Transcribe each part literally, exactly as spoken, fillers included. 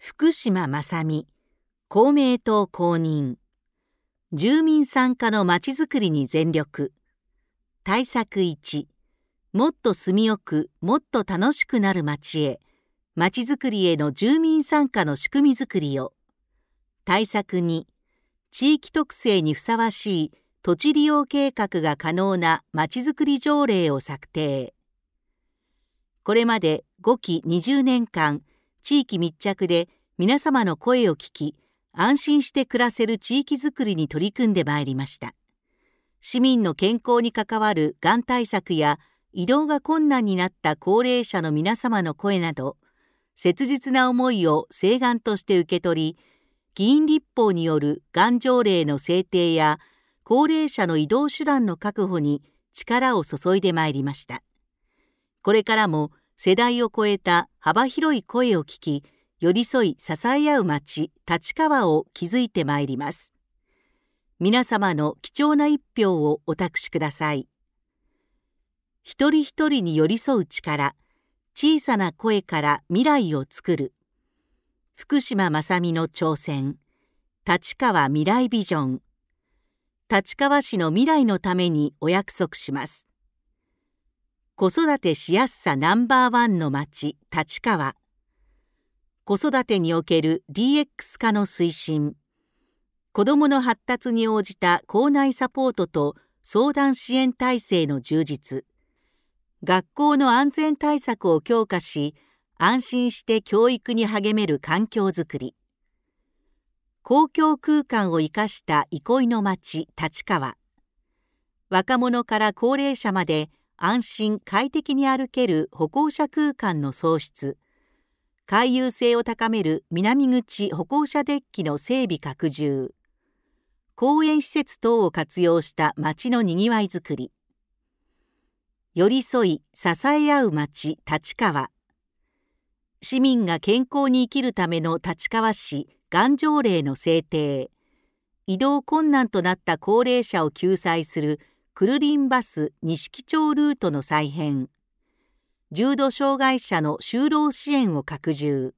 福島正美、公明党公認。住民参加のまちづくりに全力。対策いち、もっと住みよく、もっと楽しくなる街へ、まちづくりへの住民参加の仕組みづくりを。対策に、地域特性にふさわしい土地利用計画が可能なまちづくり条例を策定。これまでごきにじゅうねんかん、地域密着で皆様の声を聞き、安心して暮らせる地域づくりに取り組んでまいりました。市民の健康に関わるがん対策や移動が困難になった高齢者の皆様の声など、切実な思いを請願として受け取り、議員立法によるがん条例の制定や高齢者の移動手段の確保に力を注いでまいりました。これからも世代を超えた幅広い声を聞き、寄り添い支え合う町、立川を築いてまいります。皆様の貴重な一票をお託しください。一人一人に寄り添う力、小さな声から未来をつくる。福島正美の挑戦、立川未来ビジョン。立川市の未来のためにお約束します。子育てしやすさナンバーワンの町、立川。子育てにおける ディーエックス 化の推進。子どもの発達に応じた校内サポートと相談支援体制の充実。学校の安全対策を強化し、安心して教育に励める環境づくり。公共空間を生かした憩いの町、立川。若者から高齢者まで安心快適に歩ける歩行者空間の創出。回遊性を高める南口歩行者デッキの整備拡充。公園施設等を活用した町のにぎわいづくり。寄り添い支え合う町、立川。市民が健康に生きるための立川市がん条例の制定。移動困難となった高齢者を救済するくるりんバス錦町ルートの再編。重度障害者の就労支援を拡充。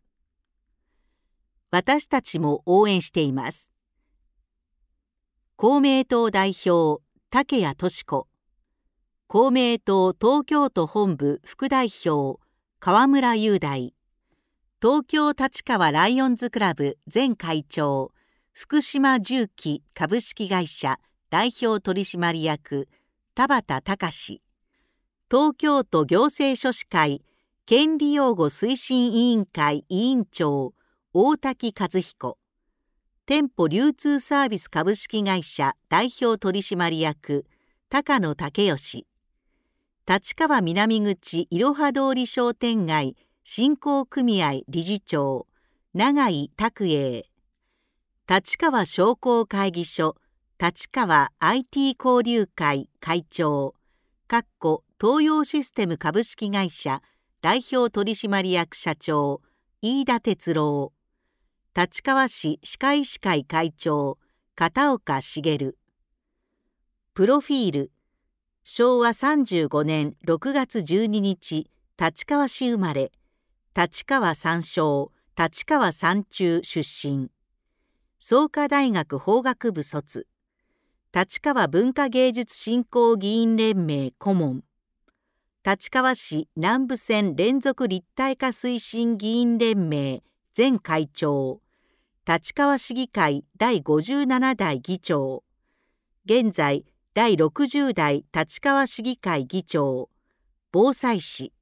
私たちも応援しています。公明党代表、竹谷敏子。公明党東京都本部副代表、河村雄大。東京立川ライオンズクラブ前会長、福島重機株式会社代表取締役、田畑隆。東京都行政書士会権利擁護推進委員会委員長、大滝和彦。店舗流通サービス株式会社代表取締役、高野武義。立川南口いろは通り商店街振興組合理事長、永井拓英。立川商工会議所立川 アイティー 交流会会長、かっこ東洋システム株式会社代表取締役社長、飯田哲郎。立川市歯科医師会会長、片岡茂。プロフィール。しょうわさんじゅうごねんろくがつじゅうににち、立川市生まれ。立川三小、立川三中出身。創価大学法学部卒。立川文化芸術振興議員連盟顧問。立川市南部線連続立体化推進議員連盟前会長。立川市議会だいごじゅうななだい議長。現在だいろくじゅうだい立川市議会議長。防災士。